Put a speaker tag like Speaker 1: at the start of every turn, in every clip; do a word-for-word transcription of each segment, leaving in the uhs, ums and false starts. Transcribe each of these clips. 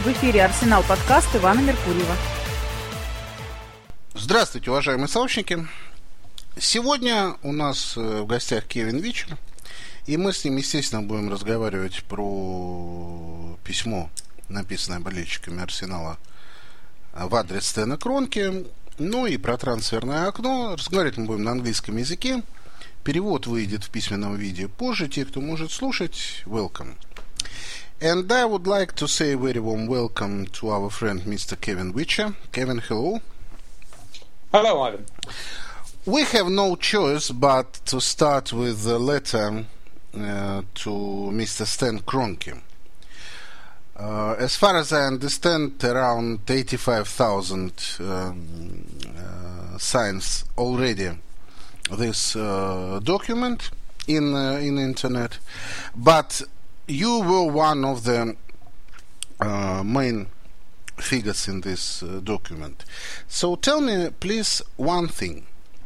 Speaker 1: В эфире «Арсенал подкаст» Ивана Меркурьева.
Speaker 2: Здравствуйте, уважаемые сообщники. Сегодня у нас в гостях Кевин Вичер, и мы с ним, естественно, будем разговаривать про письмо, написанное болельщиками Арсенала в адрес Стена Кронке, ну и про трансферное окно. Разговаривать мы будем на английском языке. Перевод выйдет в письменном виде позже. Те, кто может слушать, welcome. And I would like to say a very warm welcome to our friend Mister Kevin Witcher. Kevin, hello.
Speaker 3: Hello, Ivan.
Speaker 2: We have no choice but to start with a letter uh, to Mister Stan Kroenke. Uh, as far as I understand, around eighty-five thousand um, uh, signs already this uh, document in uh, in internet, but you were one of the uh, main figures in this uh, document. So tell me, please, one thing.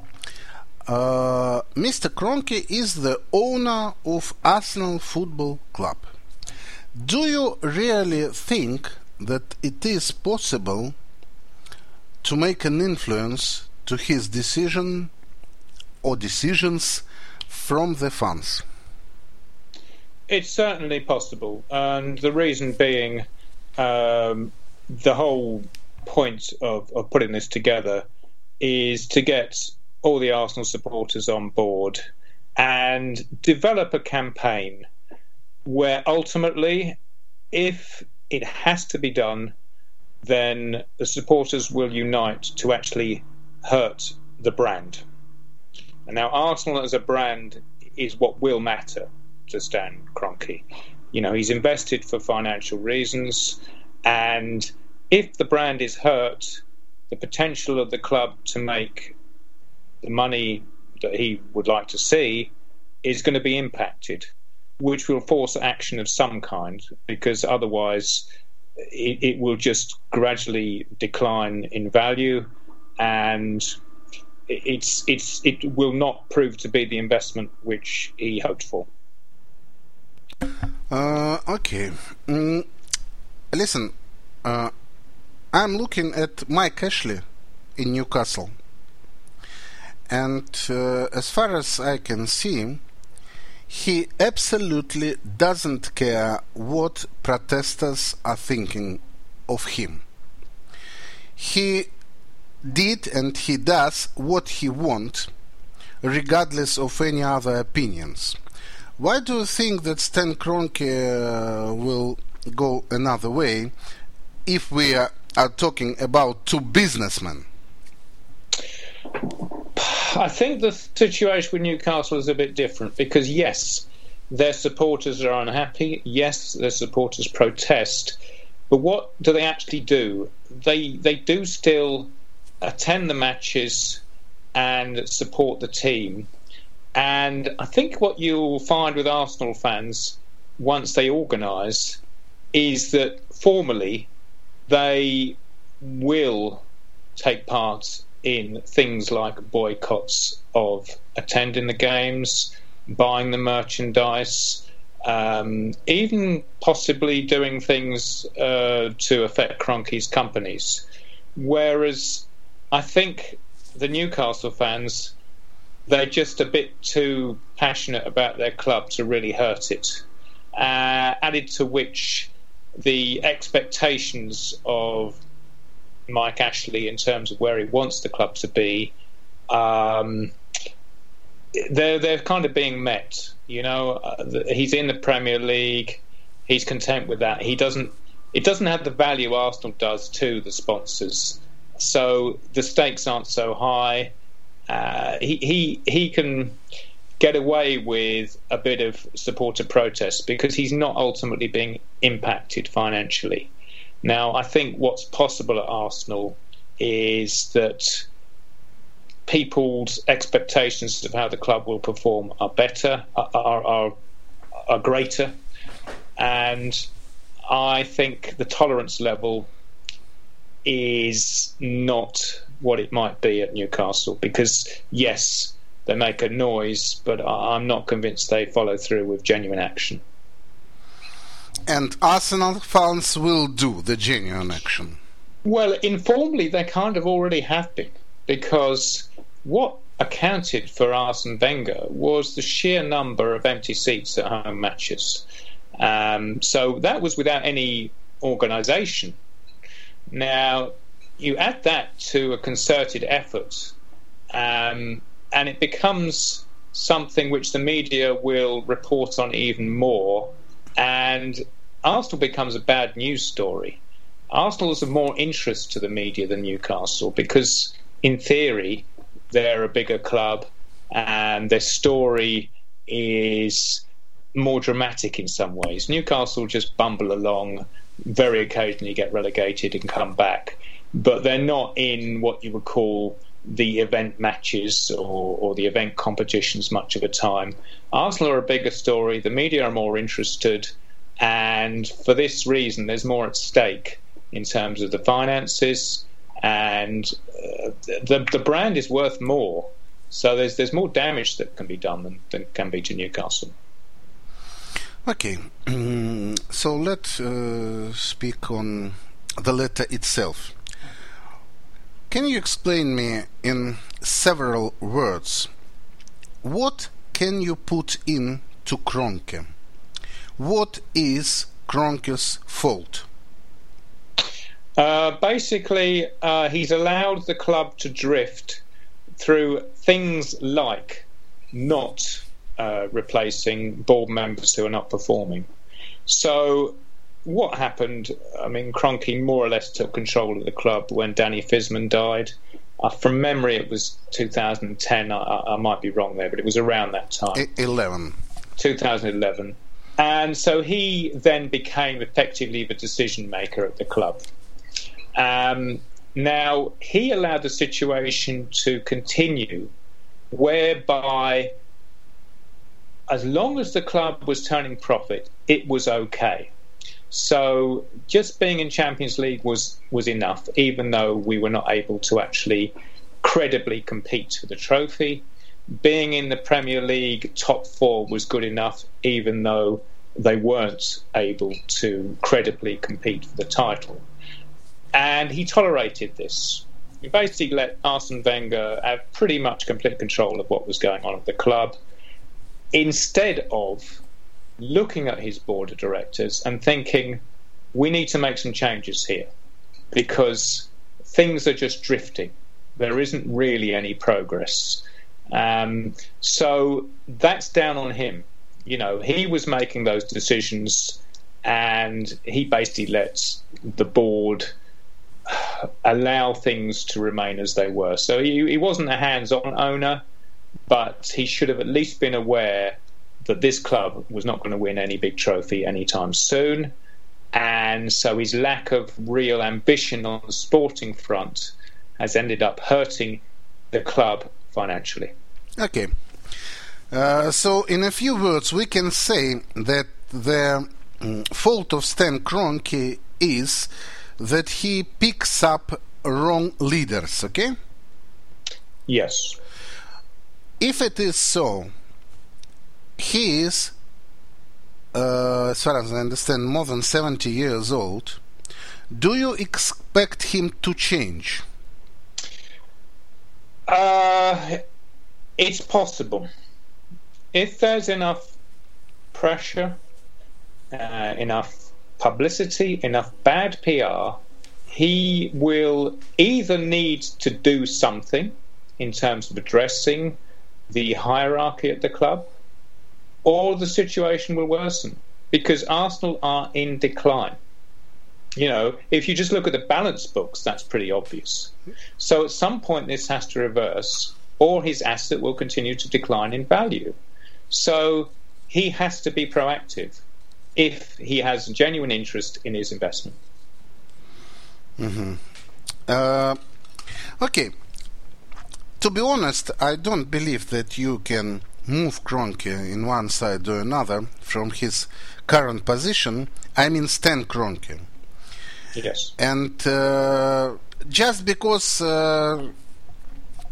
Speaker 2: Uh, Mister Kroenke is the owner of Arsenal Football Club. Do you really think that it is possible to make an influence to his decision or decisions from the fans?
Speaker 3: It's certainly possible, and the reason being um, the whole point of, of putting this together is to get all the Arsenal supporters on board and develop a campaign where ultimately, if it has to be done, then the supporters will unite to actually hurt the brand. And now Arsenal as a brand is what will matter to Stan Kroenke. You know, he's invested for financial reasons, and if the brand is hurt, the potential of the club to make the money that he would like to see is going to be impacted, which will force action of some kind, because otherwise it, it will just gradually decline in value, and it's it's it will not prove to be the investment which he hoped for.
Speaker 2: Uh, okay. Mm, listen, uh, I'm looking at Mike Ashley in Newcastle, and uh, as far as I can see, he absolutely doesn't care what protesters are thinking of him. He did and he does what he wants, regardless of any other opinions. Why do you think that Stan Kroenke uh, will go another way if we are, are talking about two businessmen?
Speaker 3: I think the situation with Newcastle is a bit different because, yes, their supporters are unhappy. Yes, their supporters protest. But what do they actually do? They they do still attend the matches and support the team. And I think what you'll find with Arsenal fans once they organise is that formally they will take part in things like boycotts of attending the games, buying the merchandise, um, even possibly doing things uh, to affect Kroenke's companies. Whereas I think the Newcastle fans, they're just a bit too passionate about their club to really hurt it. Uh, added to which the expectations of Mike Ashley in terms of where he wants the club to be, um, they're they're kind of being met. You know, uh, the, he's in the Premier League. He's content with that. He doesn't. It doesn't have the value Arsenal does to the sponsors. So the stakes aren't so high. Uh, he he he can get away with a bit of supporter protest because he's not ultimately being impacted financially. Now, I think what's possible at Arsenal is that people's expectations of how the club will perform are better, are are, are greater, and I think the tolerance level is not what it might be at Newcastle because, yes, they make a noise, but I'm not convinced they follow through with genuine action.
Speaker 2: And Arsenal fans will do the genuine action.
Speaker 3: Well, informally, they kind of already have been, because what accounted for Arsene Wenger was the sheer number of empty seats at home matches. Um, so that was without any organisation. Now, you add that to a concerted effort, um, and it becomes something which the media will report on even more, and Arsenal becomes a bad news story. Arsenal is of more interest to the media than Newcastle because, in theory, they're a bigger club and their story is more dramatic in some ways. Newcastle just bumble along, very occasionally get relegated and come back, but they're not in what you would call the event matches or, or the event competitions much of the time. Arsenal are a bigger story, the media are more interested, and for this reason there's more at stake in terms of the finances, and uh, the the brand is worth more. So there's there's more damage that can be done than, than can be to Newcastle.
Speaker 2: Okay, so let's uh, speak on the letter itself. Can you explain me in several words what can you put in to Kroenke? What is Kroenke's fault?
Speaker 3: Uh, basically, uh, he's allowed the club to drift through things like not uh, replacing board members who are not performing. So what happened, I mean, Kroenke more or less took control of the club when Danny Fisman died. Uh, from memory, it was two thousand ten. I, I might be wrong there, but it was around that time.
Speaker 2: eleven.
Speaker 3: two thousand eleven. And so he then became effectively the decision maker at the club. Um, now, he allowed the situation to continue whereby as long as the club was turning profit, it was okay. So just being in Champions League was, was enough, even though we were not able to actually credibly compete for the trophy. Being in the Premier League top four was good enough, even though they weren't able to credibly compete for the title. And he tolerated this. He basically let Arsene Wenger have pretty much complete control of what was going on at the club, instead of looking at his board of directors and thinking, we need to make some changes here because things are just drifting. There isn't really any progress. Um, so that's down on him. You know, he was making those decisions and he basically lets the board allow things to remain as they were. So he, he wasn't a hands-on owner, but he should have at least been aware that this club was not going to win any big trophy anytime soon. And so his lack of real ambition on the sporting front has ended up hurting the club financially.
Speaker 2: Okay. Uh, so in a few words, we can say that the um, fault of Stan Kroenke is that he picks up wrong leaders, okay?
Speaker 3: Yes.
Speaker 2: If it is so, he is, uh, as far as I understand, more than seventy years old. Do you expect him to change?
Speaker 3: Uh, it's possible. If there's enough pressure, uh, enough publicity, enough bad P R, he will either need to do something in terms of addressing the hierarchy at the club, or the situation will worsen because Arsenal are in decline. You know, if you just look at the balance books, that's pretty obvious. So at some point this has to reverse, or his asset will continue to decline in value. So he has to be proactive if he has genuine interest in his investment.
Speaker 2: Mm-hmm. Uh, okay. To be honest, I don't believe that you can move Kroenke in one side or another from his current position. I mean Stan Kroenke.
Speaker 3: Yes.
Speaker 2: And uh, just because uh,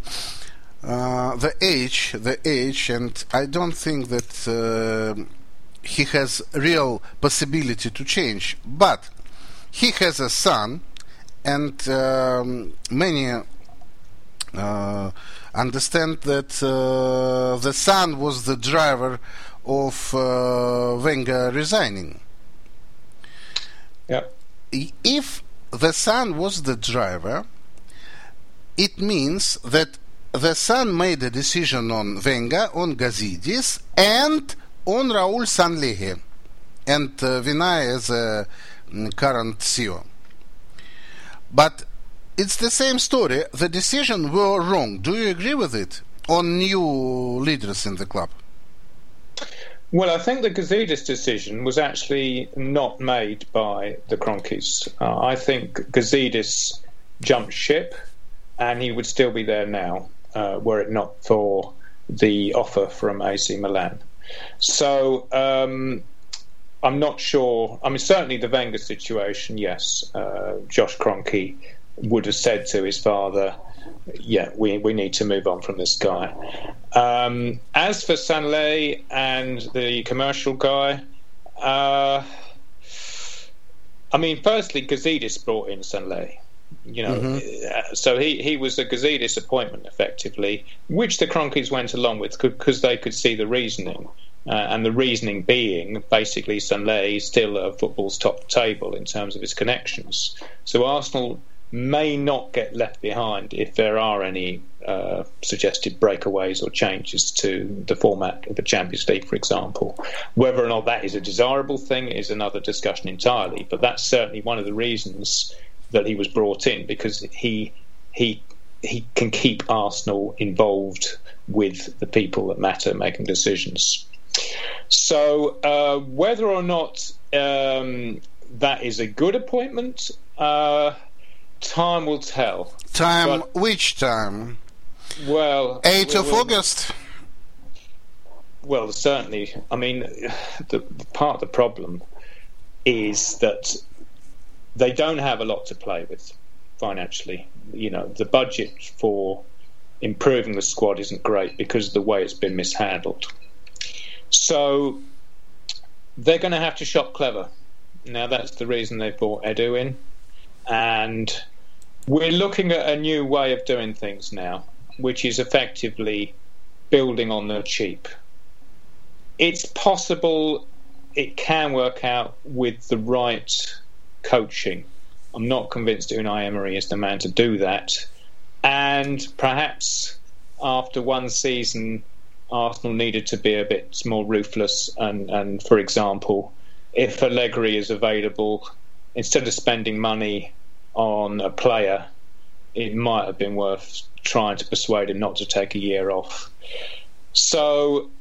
Speaker 2: uh, the age, the age, and I don't think that uh, he has real possibility to change. But he has a son, and um, many uh, understand that uh, the son was the driver of uh, Wenger resigning.
Speaker 3: Yeah.
Speaker 2: If the son was the driver, it means that the son made a decision on Wenger, on Gazidis, and on Raul Sanllehi, and uh, Vinay as a current C E O. But it's the same story. The decisions were wrong. Do you agree with it? On new leaders in the club?
Speaker 3: Well, I think the Gazidis decision was actually not made by the Kroenkes. Uh, I think Gazidis jumped ship, and he would still be there now, uh, were it not for the offer from A C Milan. So um, I'm not sure. I mean, certainly the Wenger situation, yes. Uh, Josh Kroenke would have said to his father, yeah, we we need to move on from this guy. Um, as for Sanllehi and the commercial guy, uh, I mean, firstly, Gazidis brought in Sanllehi. You know, mm-hmm. so he, he was a Gazidis appointment, effectively, which the Kroenkes went along with because they could see the reasoning. Uh, and the reasoning being, basically, Sanllehi is still at football's top table in terms of his connections. So Arsenal may not get left behind if there are any uh, suggested breakaways or changes to the format of the Champions League, for example. Whether or not that is a desirable thing is another discussion entirely, but that's certainly one of the reasons that he was brought in, because he he he can keep Arsenal involved with the people that matter making decisions. So uh, whether or not um, that is a good appointment, uh, time will tell.
Speaker 2: Time?
Speaker 3: But,
Speaker 2: which time?
Speaker 3: Well,
Speaker 2: eighth
Speaker 3: we'll,
Speaker 2: of August?
Speaker 3: Well, certainly. I mean, the, the part of the problem is that they don't have a lot to play with financially. You know, the budget for improving the squad isn't great because of the way it's been mishandled. So they're going to have to shop clever. Now, that's the reason they brought Edu in. And we're looking at a new way of doing things now, which is effectively building on the cheap. It's possible it can work out with the right coaching. I'm not convinced Unai Emery is the man to do that. And perhaps after one season, Arsenal needed to be a bit more ruthless. And, and for example, if Allegri is available, instead of spending money on a player, it might have been worth trying to persuade him not to take a year off. So,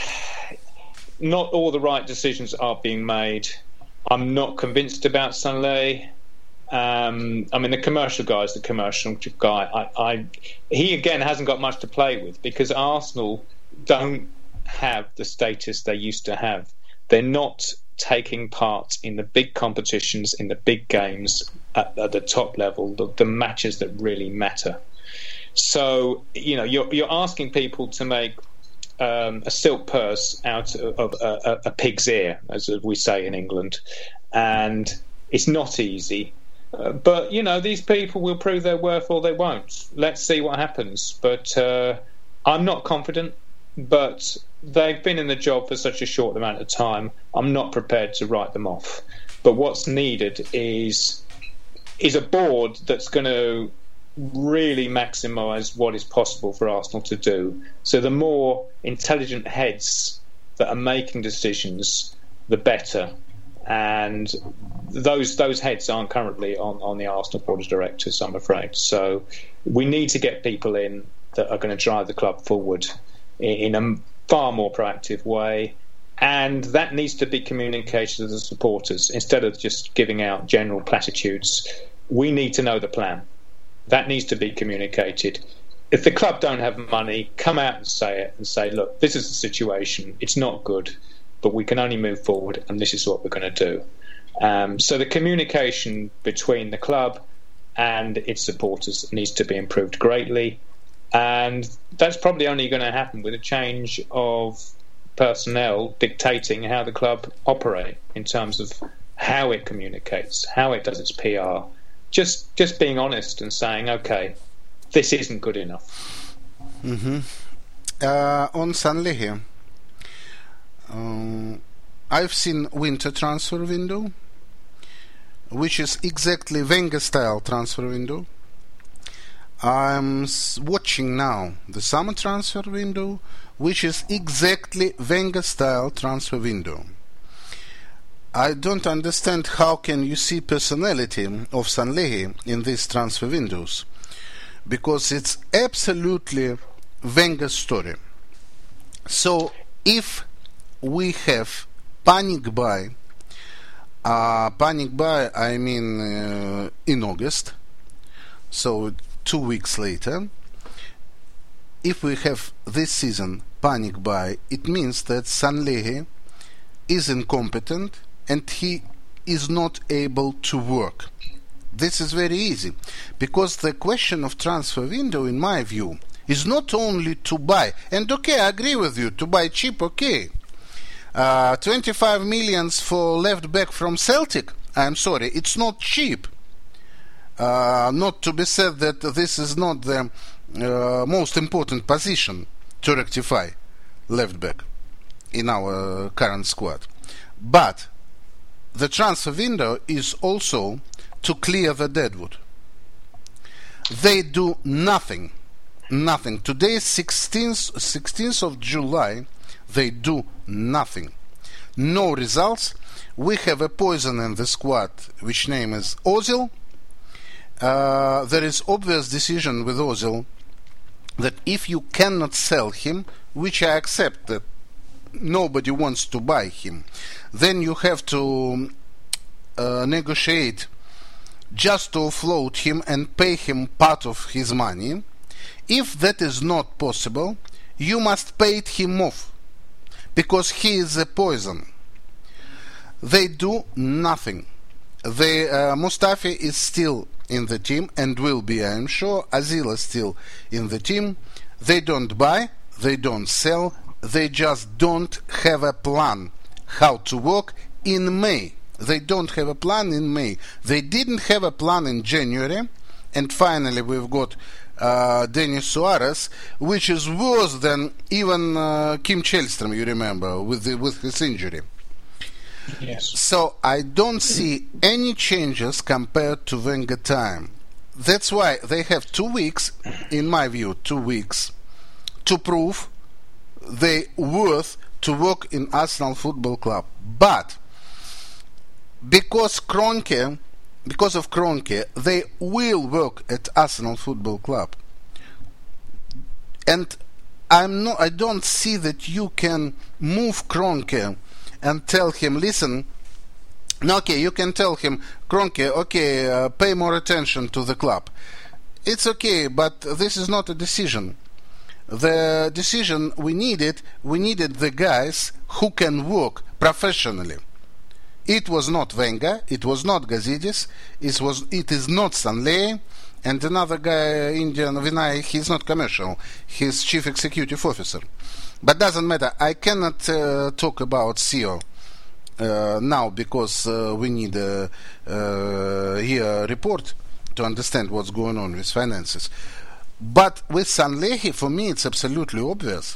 Speaker 3: not all the right decisions are being made. I'm not convinced about Sanllehi. Um, I mean, the commercial guy is the commercial guy. I, I, he, again, hasn't got much to play with because Arsenal don't have the status they used to have. They're not taking part in the big competitions, in the big games at, at the top level, the, the matches that really matter. So, you know, you're, you're asking people to make um, a silk purse out of, of a, a pig's ear, as we say in England, and it's not easy. Uh, but, you know, these people will prove their worth or they won't. Let's see what happens. But uh, I'm not confident, but they've been in the job for such a short amount of time. I'm not prepared to write them off. But what's needed is is a board that's going to really maximise what is possible for Arsenal to do. So the more intelligent heads that are making decisions, the better. And those those heads aren't currently on, on the Arsenal board of directors, I'm afraid. So we need to get people in that are going to drive the club forward in a far more proactive way, and that needs to be communicated to the supporters instead of just giving out general platitudes. We need to know the plan. That needs to be communicated. If the club don't have money, come out and say it and say, look, this is the situation, it's not good, but we can only move forward and this is what we're going to do. Um, so the communication between the club and its supporters needs to be improved greatly. And that's probably only going to happen with a change of personnel dictating how the club operate in terms of how it communicates, how it does its P R. Just just being honest and saying, okay, this isn't good enough.
Speaker 2: Mm-hmm. Uh, on Sanllehi, um, I've seen winter transfer window, which is exactly Wenger-style transfer window. I'm watching now the summer transfer window, which is exactly Wenger-style transfer window. I don't understand how can you see personality of Sanllehi in these transfer windows, because it's absolutely Wenger story. So if we have panic buy, uh, panic buy, I mean uh, in August, so two weeks later, if we have this season panic buy, it means that Sanllehi is incompetent and he is not able to work. This is very easy, because the question of transfer window, in my view, is not only to buy, and okay, I agree with you, to buy cheap, okay. Uh, twenty-five millions for left back from Celtic, I'm sorry, it's not cheap. Uh, not to be said that this is not the uh, most important position to rectify left back in our current squad. But the transfer window is also to clear the deadwood. They do nothing. Nothing. Today is sixteenth of July. They do nothing. No results. We have a poison in the squad, which name is Ozil. Uh, there is obvious decision with Ozil that if you cannot sell him, which I accept that nobody wants to buy him, then you have to uh, negotiate just to offload him and pay him part of his money. If that is not possible, you must pay him off, because he is a poison. They do nothing. They, uh, Mustafi is still in the team and will be, I am sure. Ozil is still in the team. They don't buy, they don't sell, they just don't have a plan how to work in May. They don't have a plan in May. They didn't have a plan in January, and finally we've got uh, Denis Suarez, which is worse than even uh, Kim Källström, you remember, with the, with his injury.
Speaker 3: Yes.
Speaker 2: So I don't see any changes compared to Wenger time. That's why they have two weeks, in my view, two weeks, to prove they worth to work in Arsenal Football Club. But because Kroenke, because of Kroenke, they will work at Arsenal Football Club. And I'm not, I don't see that you can move Kroenke and tell him, listen, no, okay, you can tell him, Kroenke, okay, uh, pay more attention to the club. It's okay, but this is not a decision. The decision we needed, we needed the guys who can work professionally. It was not Wenger, it was not Gazidis, it was, it is not Sanllehi, and another guy, Indian Vinay, he's not commercial, he's chief executive officer. But doesn't matter. I cannot uh, talk about C E O uh, now, because uh, we need a uh, here report to understand what's going on with finances. But with Sanllehi, for me, it's absolutely obvious.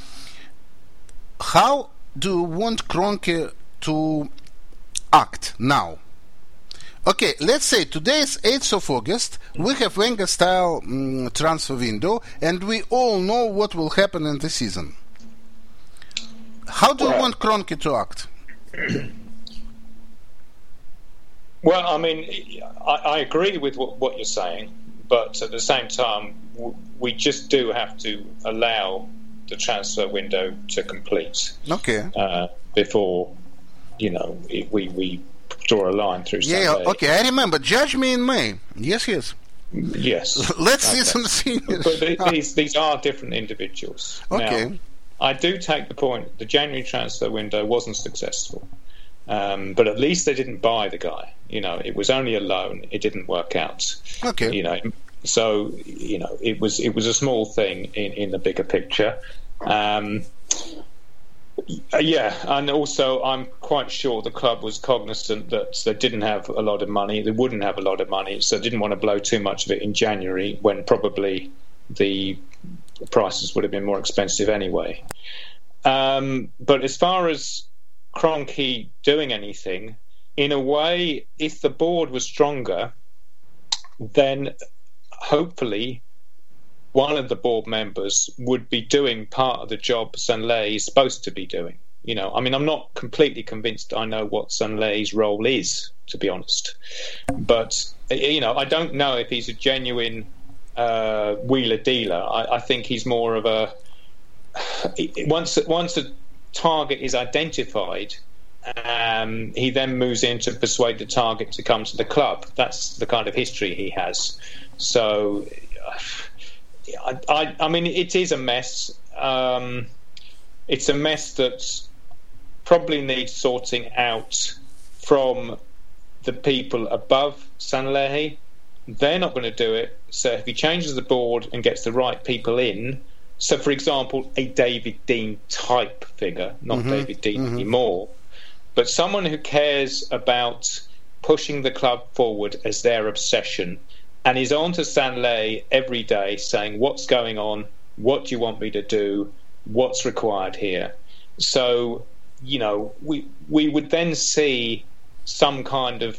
Speaker 2: How do you want Kroenke to act now? Okay, let's say today is eighth of August, we have Wenger-style um, transfer window, and we all know what will happen in the season. How do you want Kroenke to act?
Speaker 3: Well, I mean, I, I agree with what, what you're saying, but at the same time, w- we just do have to allow the transfer window to complete.
Speaker 2: Okay.
Speaker 3: Uh, before, you know, it, we we draw a line through.
Speaker 2: Yeah.
Speaker 3: Sunday.
Speaker 2: Okay. I remember. Judge me in May. Yes. Yes.
Speaker 3: Yes.
Speaker 2: Let's
Speaker 3: okay.
Speaker 2: see some seniors.
Speaker 3: But th- these these are different individuals.
Speaker 2: Okay.
Speaker 3: Now, I do take the point. The January transfer window wasn't successful, um, but at least they didn't buy the guy. You know, it was only a loan. It didn't work out.
Speaker 2: Okay.
Speaker 3: You know, so you know, it was it was a small thing in, in the bigger picture. Um, Yeah, and also I'm quite sure the club was cognizant that they didn't have a lot of money, they wouldn't have a lot of money, so they didn't want to blow too much of it in January when probably the prices would have been more expensive anyway. Um, but as far as Kroenke doing anything, in a way, if the board was stronger, then hopefully one of the board members would be doing part of the job Sanllehi is supposed to be doing. You know, I mean, I'm not completely convinced I know what Sanllehi's role is, to be honest. But, you know, I don't know if he's a genuine uh, wheeler-dealer. I, I think he's more of a... Once, once a target is identified, um, he then moves in to persuade the target to come to the club. That's the kind of history he has. So... I, I, I mean, it is a mess. Um, it's a mess that probably needs sorting out from the people above Sanllehi. They're not going to do it. So if he changes the board and gets the right people in, so for example, a David Dein type figure, not mm-hmm. David Dein mm-hmm. anymore, but someone who cares about pushing the club forward as their obsession, and he's on to Sanllehi every day saying, what's going on? What do you want me to do? What's required here? So, you know, we we would then see some kind of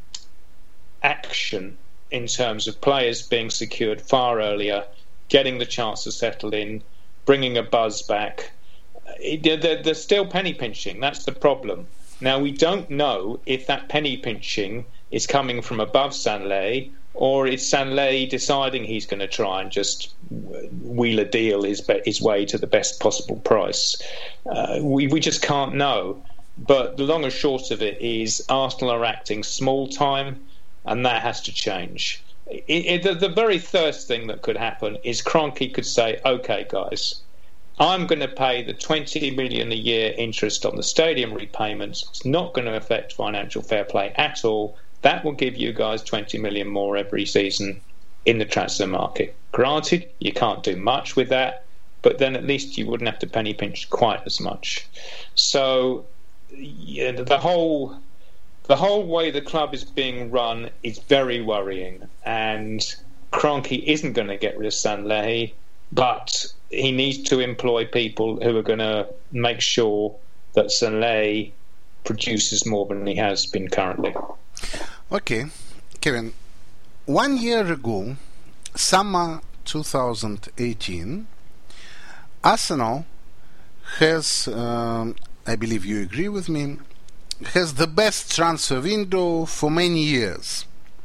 Speaker 3: action in terms of players being secured far earlier, getting the chance to settle in, bringing a buzz back. They're, they're still penny pinching. That's the problem. Now, we don't know if that penny pinching is coming from above Sanllehi, or is Sanllehi deciding he's going to try and just wheel a deal his, his way to the best possible price? Uh, we, we just can't know. But the long and short of it is Arsenal are acting small time, and that has to change. It, it, the, the very first thing that could happen is Kroenke could say, OK, guys, I'm going to pay the twenty million a year interest on the stadium repayments. It's not going to affect financial fair play at all. That will give you guys twenty million more every season in the transfer market. Granted, you can't do much with that, but then at least you wouldn't have to penny pinch quite as much. So yeah, the whole the whole way the club is being run is very worrying, and Kroenke isn't going to get rid of Sanllehi, but he needs to employ people who are going to make sure that Sanllehi produces more than he has been currently.
Speaker 2: Okay, Kevin, one year ago, summer twenty eighteen, Arsenal has, um, I believe you agree with me, has the best transfer window for many years.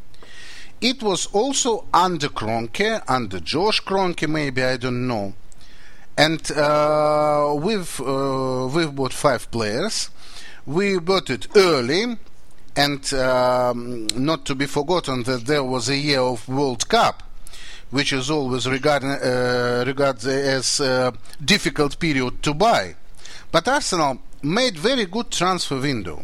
Speaker 2: It was also under Kroenke, under Josh Kroenke maybe, I don't know. And uh, we've, uh, we've bought five players. We bought it early. And um, not to be forgotten that there was a year of World Cup, which is always regarded uh, regarded as a difficult period to buy. But Arsenal made very good transfer window.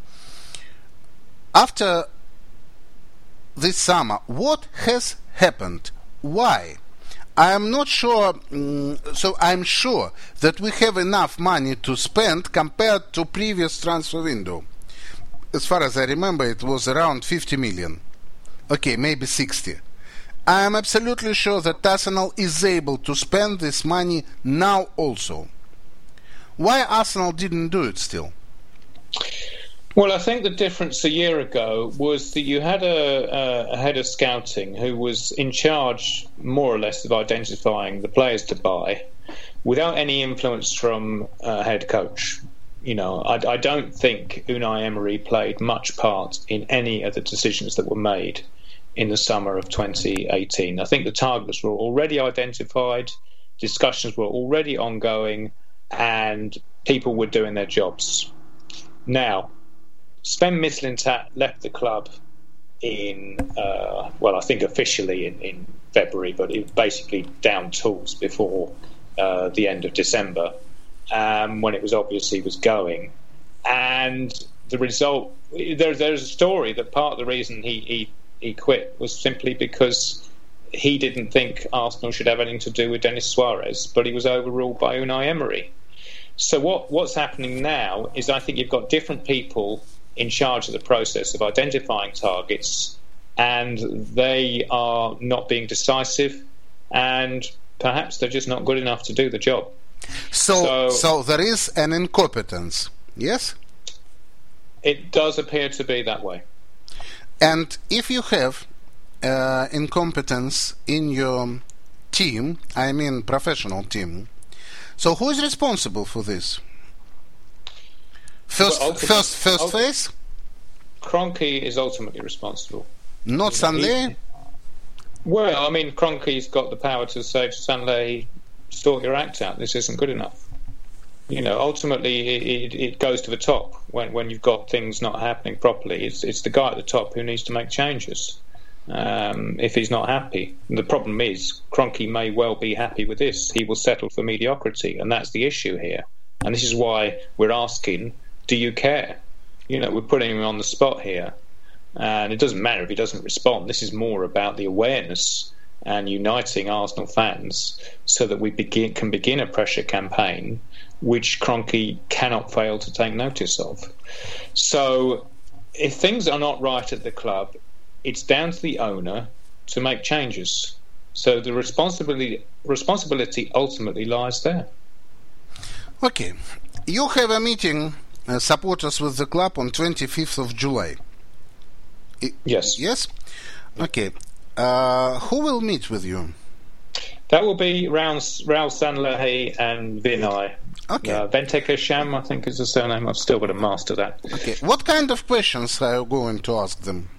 Speaker 2: After this summer, what has happened? Why? I am not sure, um, so I'm sure that we have enough money to spend compared to previous transfer window. As far as I remember, it was around fifty million. Okay, maybe sixty. I am absolutely sure that Arsenal is able to spend this money now also. Why Arsenal didn't do it still?
Speaker 3: Well, I think the difference a year ago was that you had a, a head of scouting who was in charge, more or less, of identifying the players to buy without any influence from a head coach. You know, I, I don't think Unai Emery played much part in any of the decisions that were made in the summer of twenty eighteen. I think the targets were already identified, discussions were already ongoing, and people were doing their jobs. Now, Sven Mislintat left the club in, uh, well, I think officially in, in February, but it was basically down tools before uh, the end of December. Um, when it was obvious he was going, and the result there, there's a story that part of the reason he, he, he quit was simply because he didn't think Arsenal should have anything to do with Denis Suarez, but he was overruled by Unai Emery. So what, what's happening now is I think you've got different people in charge of the process of identifying targets, and they are not being decisive, and perhaps they're just not good enough to do the job.
Speaker 2: So, so, so there is an incompetence, yes?
Speaker 3: It does appear to be that way.
Speaker 2: And if you have uh, incompetence in your team, I mean professional team, so who is responsible for this? First, well, first, first phase?
Speaker 3: Kroenke is ultimately responsible.
Speaker 2: Not Sanllehi?
Speaker 3: Well, I mean, Kroenke's got the power to say to Sanllehi, sort your act out, this isn't good enough. You know, ultimately it, it, it goes to the top when, when you've got things not happening properly. It's, it's the guy at the top who needs to make changes um, if he's not happy. And the problem is, Kroenke may well be happy with this. He will settle for mediocrity, and that's the issue here. And this is why we're asking, do you care? You know, we're putting him on the spot here. And it doesn't matter if he doesn't respond. This is more about the awareness and uniting Arsenal fans so that we begin, can begin a pressure campaign which Kroenke cannot fail to take notice of. So if things are not right at the club, it's down to the owner to make changes. So the responsibility responsibility ultimately lies there.
Speaker 2: Okay. You have a meeting, uh, supporters with the club, on twenty-fifth of July. I-
Speaker 3: yes.
Speaker 2: Yes? Okay. Uh, who will meet with you?
Speaker 3: That will be Raul Sanllehi and Vinay.
Speaker 2: Okay.
Speaker 3: Uh, Venkatesh, I think is the surname. I've still got to master that.
Speaker 2: Okay. What kind of questions are you going to ask them?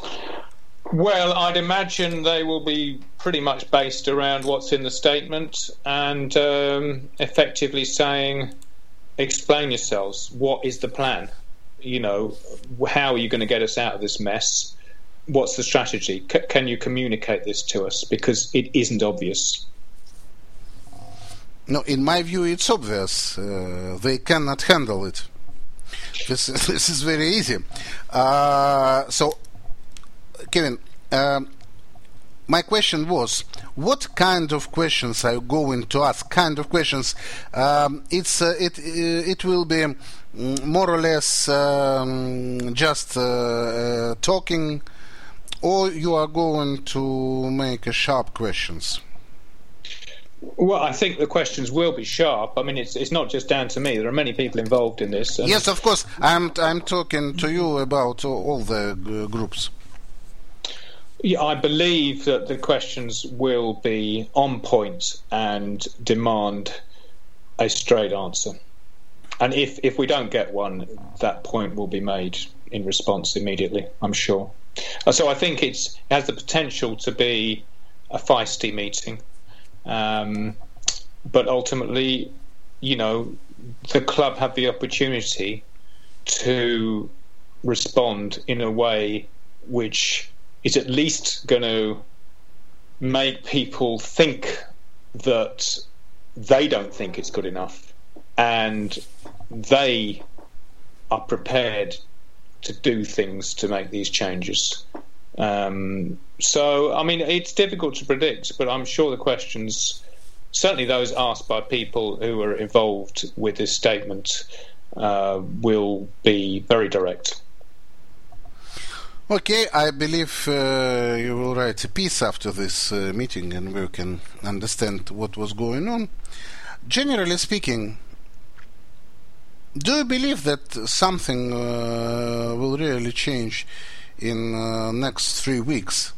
Speaker 3: Well, I'd imagine they will be pretty much based around what's in the statement and um, effectively saying, explain yourselves. What is the plan? You know, how are you going to get us out of this mess? What's the strategy? C- can you communicate this to us? Because it isn't obvious.
Speaker 2: No, in my view, it's obvious. Uh, they cannot handle it. This, this is very easy. Uh, so, Kevin, um, my question was, what kind of questions are you going to ask? Kind of questions. Um, it's uh, it uh, it will be more or less um, just uh, uh, talking, or you are going to make a sharp questions?
Speaker 3: Well, I think the questions will be sharp. I mean, it's it's not just down to me. There are many people involved in this.
Speaker 2: Yes, of course. I'm I'm talking to you about all the uh, groups.
Speaker 3: Yeah, I believe that the questions will be on point and demand a straight answer. And if if we don't get one, that point will be made in response immediately, I'm sure. So I think it's, it has the potential to be a feisty meeting. Um, but ultimately, you know, the club have the opportunity to respond in a way which is at least going to make people think that they don't think it's good enough and they are prepared to do things to make these changes. Um, so, I mean, it's difficult to predict, but I'm sure the questions, certainly those asked by people who are involved with this statement, uh, will be very direct.
Speaker 2: Okay, I believe uh, you will write a piece after this uh, meeting and we can understand what was going on. Generally speaking, do you believe that something uh, will really change in uh, next three weeks?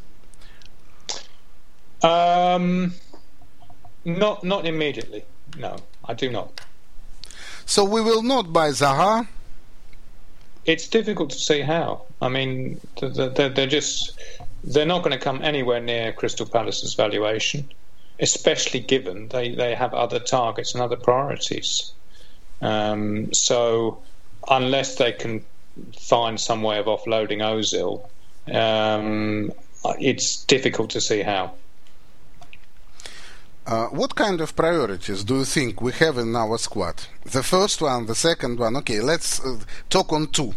Speaker 3: Um, not not immediately. No, I do not.
Speaker 2: So we will not buy Zaha?
Speaker 3: It's difficult to see how. I mean, they're, they're just they're not going to come anywhere near Crystal Palace's valuation, especially given they, they have other targets and other priorities. Um, so unless they can find some way of offloading Ozil, um, it's difficult to see how.
Speaker 2: Uh, what kind of priorities do you think we have in our squad? The first one, the second one. Okay, let's uh, talk on two.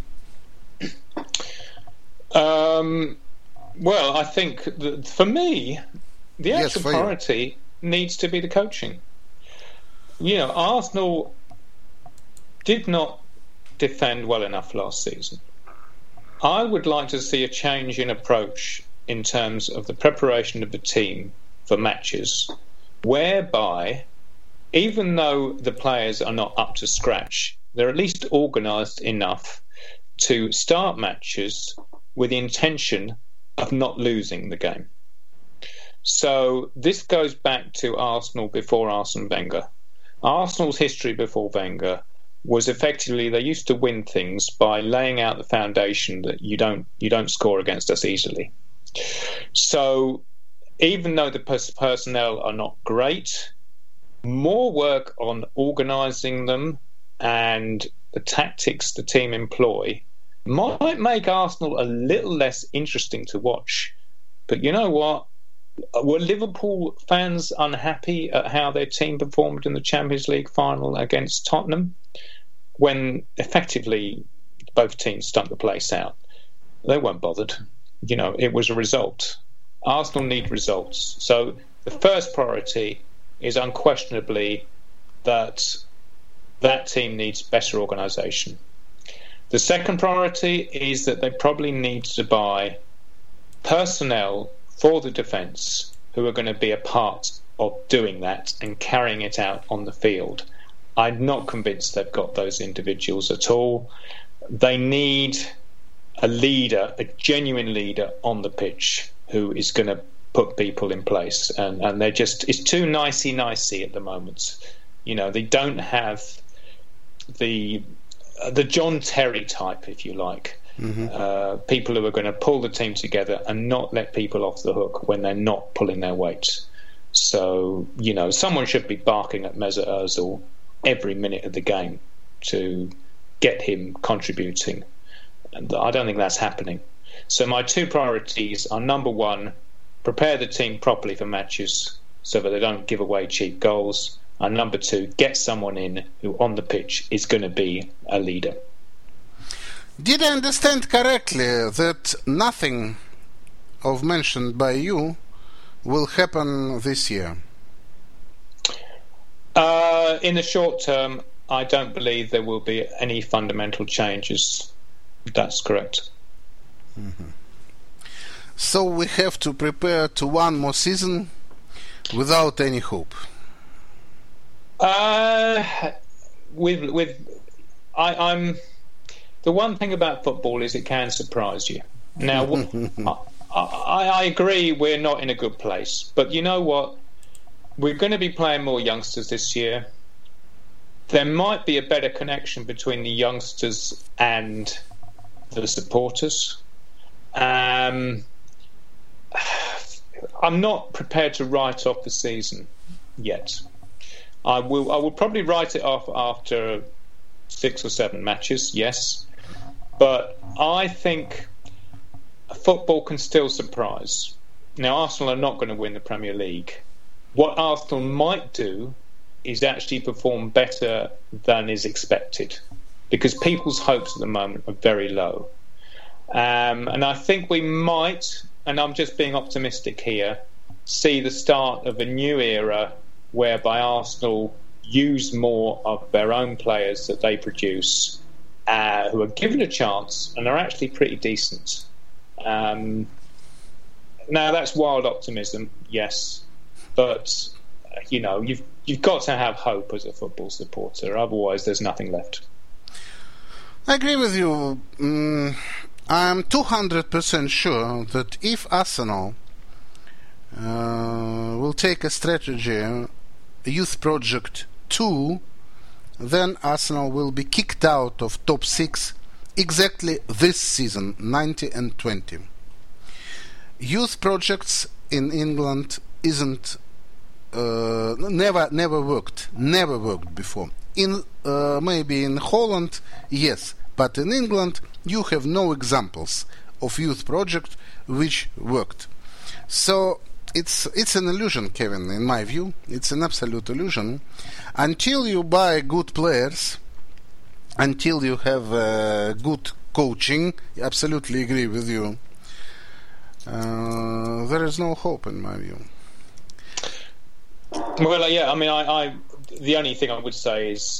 Speaker 3: Um, well, I think that for me, the actual
Speaker 2: yes,
Speaker 3: priority you. needs to be the coaching. You know, Arsenal did not defend well enough last season. I would like to see a change in approach in terms of the preparation of the team for matches, whereby, even though the players are not up to scratch, they're at least organised enough to start matches with the intention of not losing the game. So this goes back to Arsenal before Arsene Wenger. Arsenal's history before Wenger was effectively they used to win things by laying out the foundation that you don't you don't score against us easily. So even though the pers- personnel are not great, more work on organising them and the tactics the team employ might make Arsenal a little less interesting to watch. But you know what? Were Liverpool fans unhappy at how their team performed in the Champions League final against Tottenham, when effectively both teams stunk the place out? They weren't bothered. You know, it was a result. Arsenal need results. So the first priority is unquestionably that that team needs better organisation. The second priority is that they probably need to buy personnel for the defence who are going to be a part of doing that and carrying it out on the field. I'm not convinced they've got those individuals at all. They need a leader, a genuine leader on the pitch who is going to put people in place. And, and they're just, it's too nicey-nicey at the moment. You know, they don't have the the John Terry type, if you like. Mm-hmm. Uh, people who are going to pull the team together and not let people off the hook when they're not pulling their weight. So, you know, someone should be barking at Mesut Ozil every minute of the game to get him contributing. And I don't think that's happening. So my two priorities are, number one, prepare the team properly for matches so that they don't give away cheap goals. And number two, get someone in who on the pitch is going to be a leader.
Speaker 2: Did I understand correctly that nothing of mentioned by you will happen this year?
Speaker 3: Uh, in the short term, I don't believe there will be any fundamental changes. That's correct.
Speaker 2: Mm-hmm. So we have to prepare to one more season without any hope.
Speaker 3: Uh, with with, I, I'm. The one thing about football is it can surprise you. Now, I, I, I agree we're not in a good place, but you know what? We're going to be playing more youngsters this year. There might be a better connection between the youngsters and the supporters. Um, I'm not prepared to write off the season yet. I will. I will probably write it off after six or seven matches. Yes, but I think football can still surprise. Now, Arsenal are not going to win the Premier League. What Arsenal might do is actually perform better than is expected, because people's hopes at the moment are very low. Um, and I think we might, and I'm just being optimistic here, see the start of a new era whereby Arsenal use more of their own players that they produce, uh, who are given a chance and are actually pretty decent. Um, now, that's wild optimism, yes, but you know, you've you've got to have hope as a football supporter. Otherwise, there's nothing left.
Speaker 2: I agree with you. Mm, I'm two hundred percent sure that if Arsenal uh, will take a strategy, youth project two, then Arsenal will be kicked out of top six exactly this season, nineteen and twenty. Youth projects in England isn't uh, never never worked, never worked before. In uh, maybe in Holland, yes, but in England you have no examples of youth project which worked. So it's it's an illusion, Kevin. In my view, it's an absolute illusion. Until you buy good players, until you have uh, good coaching, I absolutely agree with you. Uh, there is no hope, in my view.
Speaker 3: Well, uh, yeah, I mean, I, I, the only thing I would say is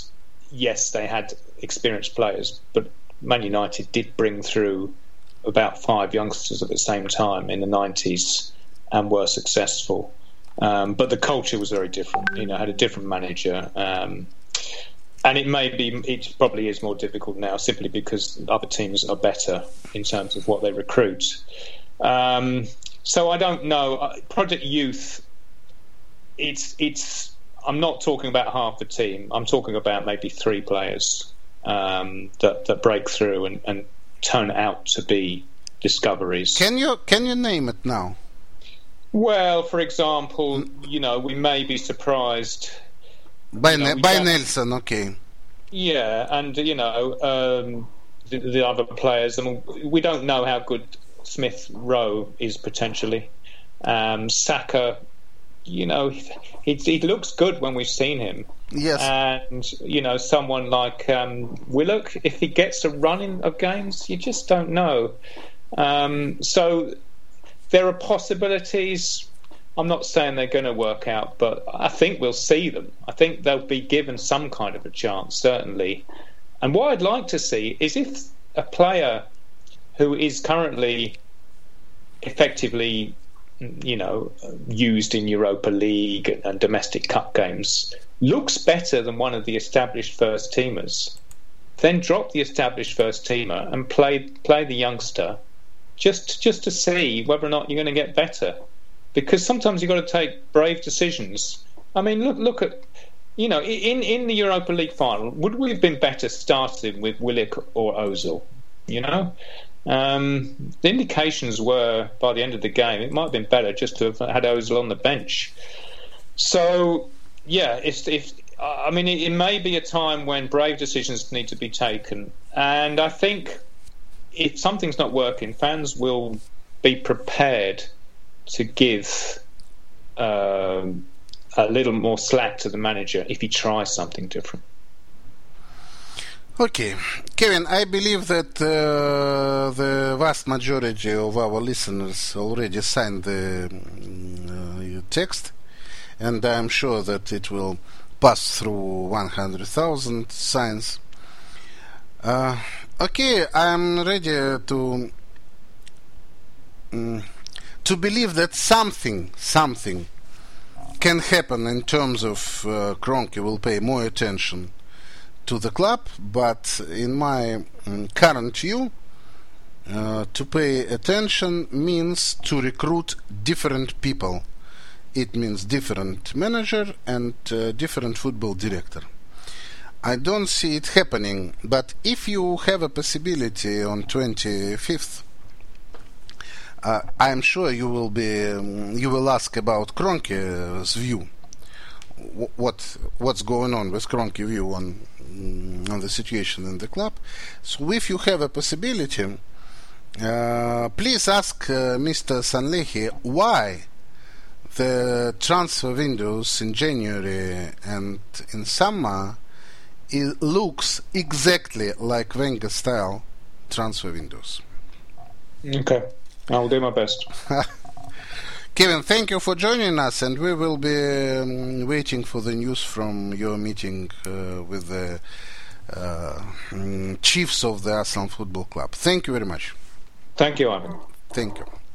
Speaker 3: yes, they had experienced players, but Man United did bring through about five youngsters at the same time in the nineties and were successful. Um, but the culture was very different. You know, had a different manager. Um, and it may be, it probably is more difficult now simply because other teams are better in terms of what they recruit. Um, so I don't know. Project Youth, it's, it's, I'm not talking about half the team. I'm talking about maybe three players um, that, that break through and, and turn out to be discoveries.
Speaker 2: Can you can you name it now?
Speaker 3: Well, for example, you know, we may be surprised
Speaker 2: by
Speaker 3: you know,
Speaker 2: ne- by Nelson. Okay.
Speaker 3: Yeah, and you know um, the, the other players. I mean, we don't know how good Smith Rowe is potentially. Um, Saka. You know, he, he looks good when we've seen him.
Speaker 2: Yes.
Speaker 3: And, you know, someone like um, Willock, if he gets a run of games, you just don't know. Um, so there are possibilities. I'm not saying they're going to work out, but I think we'll see them. I think they'll be given some kind of a chance, certainly. And what I'd like to see is if a player who is currently effectively you know, used in Europa League and domestic cup games, looks better than one of the established first teamers, then drop the established first teamer and play play the youngster, just just to see whether or not you're going to get better. Because sometimes you've got to take brave decisions. I mean, look look at, you know, in in the Europa League final, would we have been better starting with Willock or Ozil? You know. Um, the indications were, by the end of the game, it might have been better just to have had Ozil on the bench. So, yeah, if, if I mean, it, it may be a time when brave decisions need to be taken. And I think if something's not working, fans will be prepared to give um, a little more slack to the manager if he tries something different.
Speaker 2: Okay, Kevin, I believe that uh, the vast majority of our listeners already signed the uh, text, and I'm sure that it will pass through one hundred thousand signs. Uh, okay, I'm ready to um, to believe that something, something can happen in terms of uh, Kroenke will pay more attention to the club, but in my um, current view, uh, to pay attention means to recruit different people. It means different manager and uh, different football director. I don't see it happening, but if you have a possibility on twenty-fifth, uh, I'm sure you will be um, you will ask about Kroenke's view. What what's going on with Kroenke view on on the situation in the club. So if you have a possibility, uh, please ask uh, Mister Sanlehi why the transfer windows in January and in summer it looks exactly like Wenger style transfer windows.
Speaker 3: Okay, I'll do my best.
Speaker 2: Kevin, thank you for joining us, and we will be um, waiting for the news from your meeting uh, with the uh, um, chiefs of the Arsenal Football Club. Thank you very much.
Speaker 3: Thank you, Ivan.
Speaker 2: Thank you.